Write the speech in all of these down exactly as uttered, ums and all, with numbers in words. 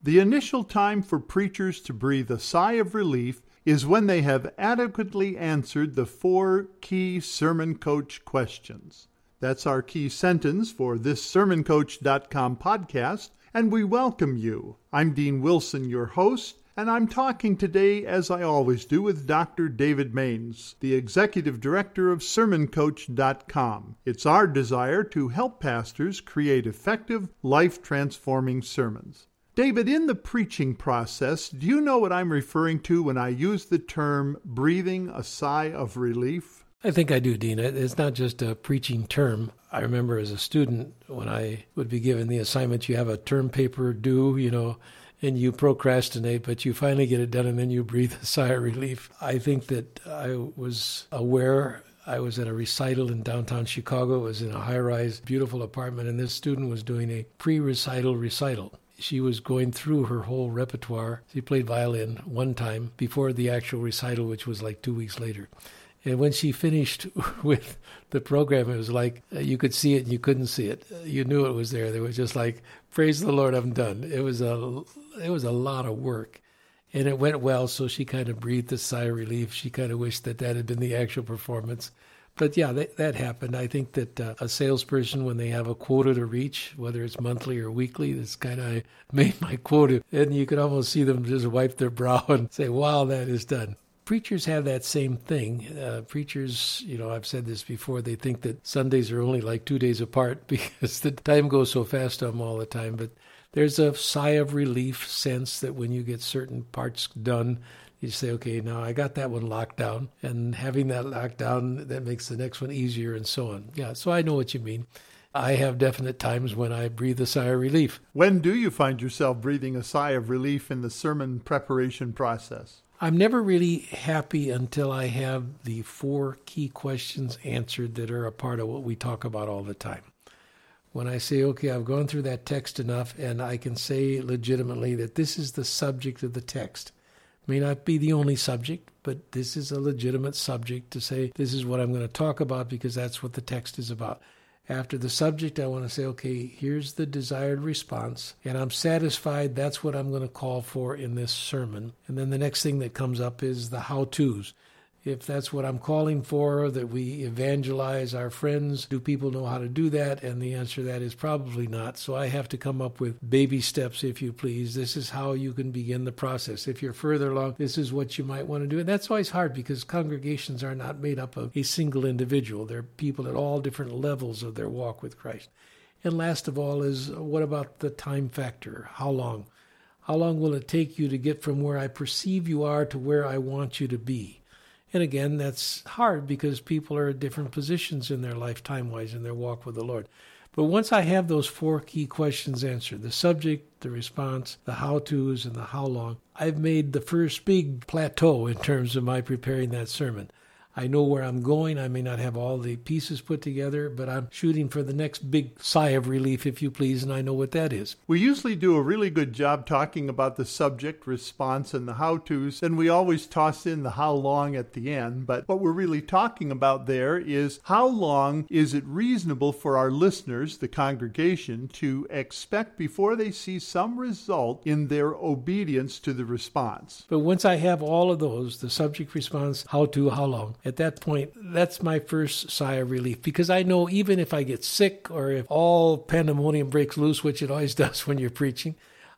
The initial time for preachers to breathe a sigh of relief is when they have adequately answered the four key Sermon Coach questions. That's our key sentence for this sermon coach dot com podcast, and we welcome you. I'm Dean Wilson, your host, and I'm talking today, as I always do, with Doctor David Maines, the Executive Director of sermon coach dot com. It's our desire to help pastors create effective, life-transforming sermons. David, in the preaching process, do you know what I'm referring to when I use the term breathing a sigh of relief? I think I do, Dean. It's not just a preaching term. I remember as a student when I would be given the assignment, you have a term paper due, you know, and you procrastinate, but you finally get it done and then you breathe a sigh of relief. I think that I was aware. I was at a recital in downtown Chicago. It was in a high-rise, beautiful apartment, and this student was doing a pre-recital recital. She was going through her whole repertoire. She played violin one time before the actual recital, which was like two weeks later. And when she finished with the program, it was like uh, you could see it and you couldn't see it. Uh, you knew it was there. They were just like, praise the Lord, I'm done. It was a, it was a lot of work. And it went well, so she kind of breathed a sigh of relief. She kind of wished that that had been the actual performance. But yeah, that, that happened. I think that uh, a salesperson, when they have a quota to reach, whether it's monthly or weekly, that's kind of, I made my quota. And you could almost see them just wipe their brow and say, wow, that is done. Preachers have that same thing. Uh, preachers, you know, I've said this before, they think that Sundays are only like two days apart because the time goes so fast on them all the time. But there's a sigh of relief sense that when you get certain parts done, you say, okay, now I got that one locked down. And having that locked down, that makes the next one easier and so on. Yeah, so I know what you mean. I have definite times when I breathe a sigh of relief. When do you find yourself breathing a sigh of relief in the sermon preparation process? I'm never really happy until I have the four key questions answered that are a part of what we talk about all the time. When I say, okay, I've gone through that text enough and I can say legitimately that this is the subject of the text. May not be the only subject, but this is a legitimate subject to say this is what I'm going to talk about because that's what the text is about. After the subject, I want to say, okay, here's the desired response, and I'm satisfied that's what I'm going to call for in this sermon. And then the next thing that comes up is the how-tos. If that's what I'm calling for, that we evangelize our friends, do people know how to do that? And the answer to that is probably not. So I have to come up with baby steps, if you please. This is how you can begin the process. If you're further along, this is what you might want to do. And that's always hard because congregations are not made up of a single individual. They're people at all different levels of their walk with Christ. And last of all is, what about the time factor? How long? How long will it take you to get from where I perceive you are to where I want you to be? And again, that's hard because people are at different positions in their life time-wise in their walk with the Lord. But once I have those four key questions answered, the subject, the response, the how-tos, and the how long, I've made the first big plateau in terms of my preparing that sermon. I know where I'm going. I may not have all the pieces put together, but I'm shooting for the next big sigh of relief, if you please, and I know what that is. We usually do a really good job talking about the subject, response, and the how-tos, and we always toss in the how long at the end. But what we're really talking about there is how long is it reasonable for our listeners, the congregation, to expect before they see some result in their obedience to the response. But once I have all of those, the subject, response, how-to, how long, at that point, that's my first sigh of relief because I know even if I get sick or if all pandemonium breaks loose, which it always does when you're preaching,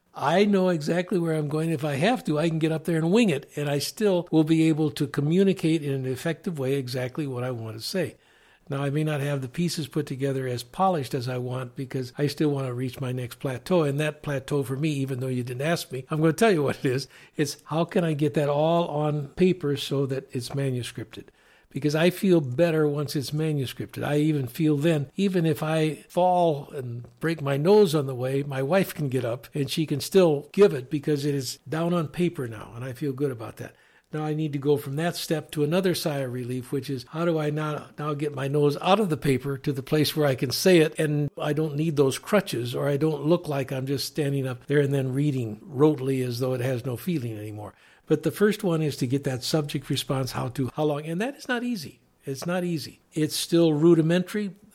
I know exactly where I'm going. If I have to, I can get up there and wing it, and I still will be able to communicate in an effective way exactly what I want to say. Now, I may not have the pieces put together as polished as I want because I still want to reach my next plateau. And that plateau for me, even though you didn't ask me, I'm going to tell you what it is. It's how can I get that all on paper so that it's manuscripted? Because I feel better once it's manuscripted. I even feel then, even if I fall and break my nose on the way, my wife can get up and she can still give it because it is down on paper now. And I feel good about that. Now I need to go from that step to another sigh of relief, which is how do I now, now get my nose out of the paper to the place where I can say it and I don't need those crutches or I don't look like I'm just standing up there and then reading rotely as though it has no feeling anymore. But the first one is to get that subject response, how to, how long, and that is not easy. It's not easy. It's still rudimentary,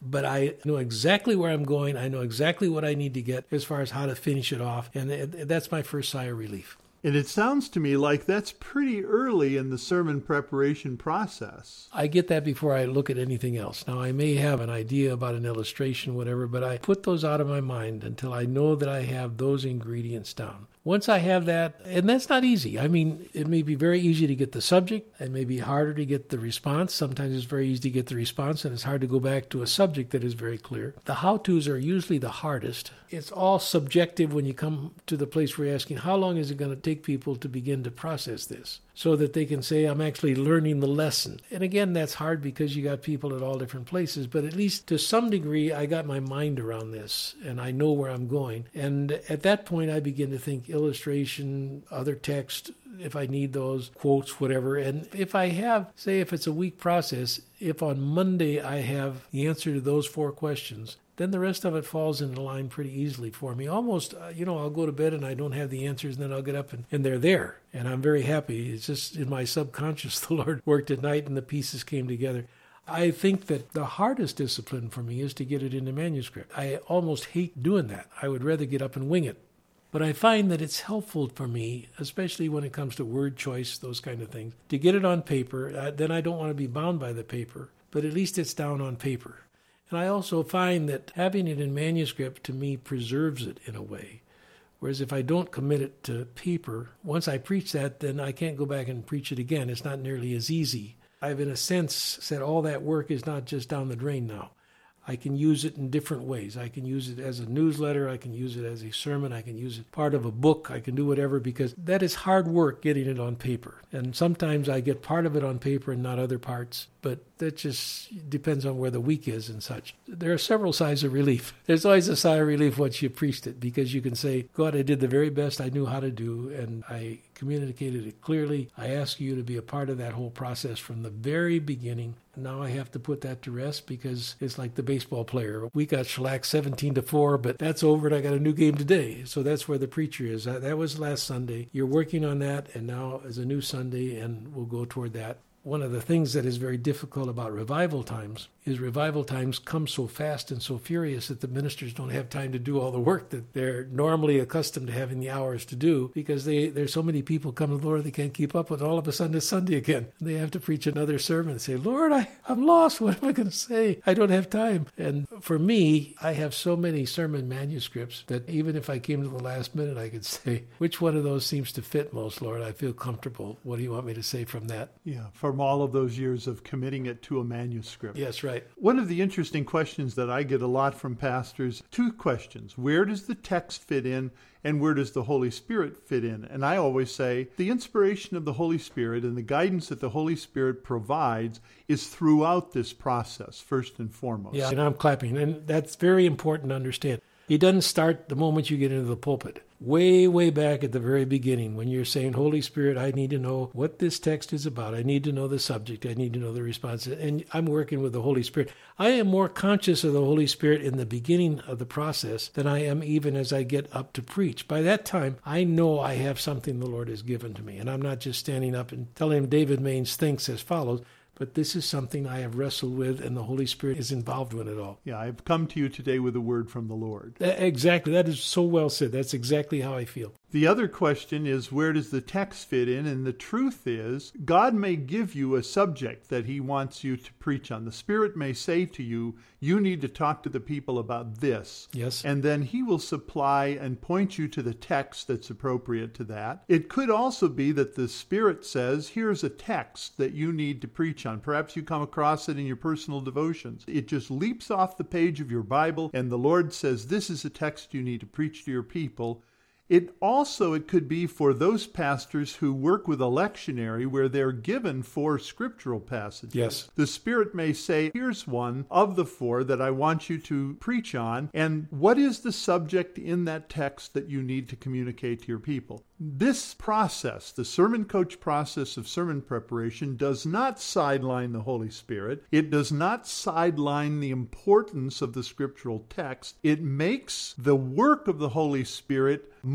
but I know exactly where I'm going. I know exactly what I need to get as far as how to finish it off. And that's my first sigh of relief. And it sounds to me like that's pretty early in the sermon preparation process. I get that before I look at anything else. Now, I may have an idea about an illustration, whatever, but I put those out of my mind until I know that I have those ingredients down. Once I have that, and that's not easy. I mean, it may be very easy to get the subject. It may be harder to get the response. Sometimes it's very easy to get the response, and it's hard to go back to a subject that is very clear. The how-tos are usually the hardest. It's all subjective when you come to the place where you're asking, how long is it going to take people to begin to process this so that they can say, I'm actually learning the lesson? And again, that's hard because you got people at all different places, but at least to some degree, I got my mind around this, and I know where I'm going. And at that point, I begin to think illustration, other text, if I need those, quotes, whatever. And if I have, say, if it's a week process, if on Monday I have the answer to those four questions, then the rest of it falls into line pretty easily for me. Almost, uh, you know, I'll go to bed and I don't have the answers, and then I'll get up and, and they're there. And I'm very happy. It's just in my subconscious, the Lord worked at night and the pieces came together. I think that the hardest discipline for me is to get it into manuscript. I almost hate doing that. I would rather get up and wing it. But I find that it's helpful for me, especially when it comes to word choice, those kind of things, to get it on paper. Uh, then I don't want to be bound by the paper, but at least it's down on paper. And I also find that having it in manuscript, to me, preserves it in a way. Whereas if I don't commit it to paper, once I preach that, then I can't go back and preach it again. It's not nearly as easy. I've, in a sense, said all that work is not just down the drain now. I can use it in different ways. I can use it as a newsletter. I can use it as a sermon. I can use it part of a book. I can do whatever, because that is hard work getting it on paper. And sometimes I get part of it on paper and not other parts. But that just depends on where the week is and such. There are several sighs of relief. There's always a sigh of relief once you preached it, because you can say, God, I did the very best I knew how to do, and I communicated it clearly. I ask you to be a part of that whole process from the very beginning. Now I have to put that to rest, because it's like the baseball player. We got shellacked seventeen to four, but that's over and I got a new game today. So that's where the preacher is. That was last Sunday. You're working on that, and now is a new Sunday, and we'll go toward that. One of the things that is very difficult about revival times is revival times come so fast and so furious that the ministers don't have time to do all the work that they're normally accustomed to having the hours to do, because they there's so many people coming to the Lord they can't keep up with. All of a sudden it's Sunday again. They have to preach another sermon and say, Lord, I, I'm lost. What am I going to say? I don't have time. And for me, I have so many sermon manuscripts that even if I came to the last minute, I could say, which one of those seems to fit most, Lord? I feel comfortable. What do you want me to say from that? Yeah, from all of those years of committing it to a manuscript. Yes, right. One of the interesting questions that I get a lot from pastors, two questions. Where does the text fit in, and where does the Holy Spirit fit in? And I always say the inspiration of the Holy Spirit and the guidance that the Holy Spirit provides is throughout this process, first and foremost. Yeah, and I'm clapping. And that's very important to understand. He doesn't start the moment you get into the pulpit. Way, way back at the very beginning, when you're saying, Holy Spirit, I need to know what this text is about. I need to know the subject. I need to know the response. And I'm working with the Holy Spirit. I am more conscious of the Holy Spirit in the beginning of the process than I am even as I get up to preach. By that time, I know I have something the Lord has given to me. And I'm not just standing up and telling him David Maines thinks as follows. But this is something I have wrestled with, and the Holy Spirit is involved with it all. Yeah, I've come to you today with a word from the Lord. Exactly. That is so well said. That's exactly how I feel. The other question is, where does the text fit in? And the truth is, God may give you a subject that he wants you to preach on. The Spirit may say to you, you need to talk to the people about this. Yes. And then he will supply and point you to the text that's appropriate to that. It could also be that the Spirit says, here's a text that you need to preach on. Perhaps you come across it in your personal devotions. It just leaps off the page of your Bible, and the Lord says, this is a text you need to preach to your people. It also, it could be for those pastors who work with a lectionary where they're given four scriptural passages. Yes. The Spirit may say, here's one of the four that I want you to preach on, and what is the subject in that text that you need to communicate to your people? This process, the sermon coach process of sermon preparation, does not sideline the Holy Spirit. It does not sideline the importance of the scriptural text. It makes the work of the Holy Spirit more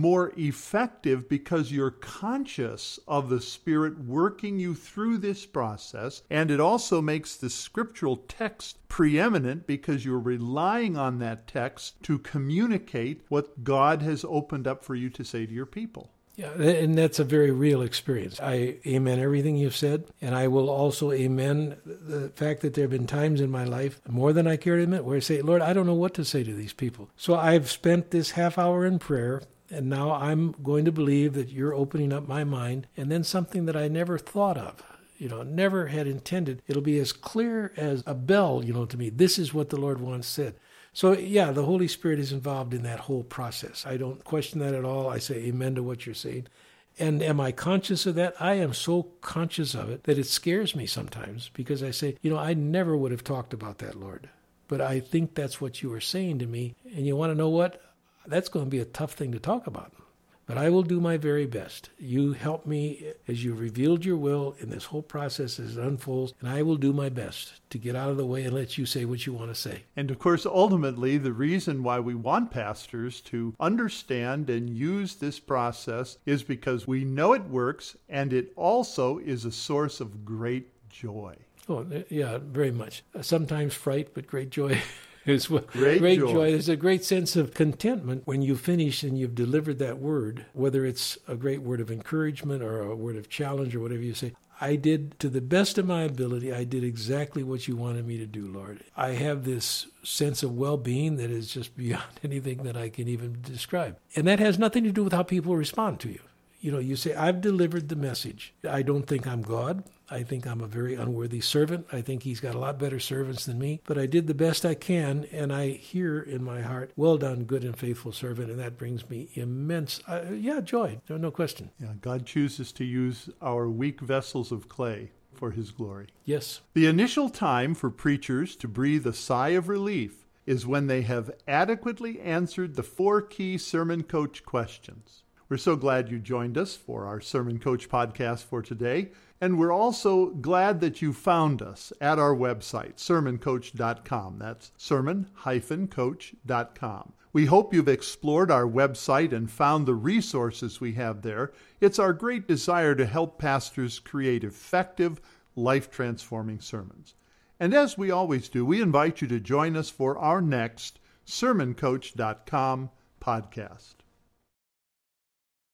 more effective because you're conscious of the Spirit working you through this process, and it also makes the scriptural text preeminent because you're relying on that text to communicate what God has opened up for you to say to your people. Yeah, and that's a very real experience. I amen everything you've said, and I will also amen the fact that there have been times in my life, more than I care to admit, where I say, Lord, I don't know what to say to these people. So I've spent this half hour in prayer, and now I'm going to believe that you're opening up my mind, and then something that I never thought of, you know, never had intended. It'll be as clear as a bell, you know, to me. This is what the Lord once said. So, yeah, the Holy Spirit is involved in that whole process. I don't question that at all. I say amen to what you're saying. And am I conscious of that? I am so conscious of it that it scares me sometimes because I say, you know, I never would have talked about that, Lord. But I think that's what you were saying to me. And you want to know what? That's going to be a tough thing to talk about. But I will do my very best. You help me as you revealed your will in this whole process as it unfolds, and I will do my best to get out of the way and let you say what you want to say. And of course, ultimately, the reason why we want pastors to understand and use this process is because we know it works, and it also is a source of great joy. Oh, yeah, very much. Sometimes fright, but great joy. As well. Great, great joy. joy. There's a great sense of contentment when you finish and you've delivered that word, whether it's a great word of encouragement or a word of challenge or whatever you say. I did, to the best of my ability, I did exactly what you wanted me to do, Lord. I have this sense of well-being that is just beyond anything that I can even describe. And that has nothing to do with how people respond to you. You know, you say, I've delivered the message. I don't think I'm God. I think I'm a very unworthy servant. I think he's got a lot better servants than me. But I did the best I can, and I hear in my heart, well done, good and faithful servant, and that brings me immense, uh, yeah, joy, no, no question. Yeah, God chooses to use our weak vessels of clay for his glory. Yes. The initial time for preachers to breathe a sigh of relief is when they have adequately answered the four key Sermon Coach questions. We're so glad you joined us for our Sermon Coach podcast for today. And we're also glad that you found us at our website, sermon coach dot com. That's sermon dash coach dot com. We hope you've explored our website and found the resources we have there. It's our great desire to help pastors create effective, life-transforming sermons. And as we always do, we invite you to join us for our next sermon coach dot com podcast.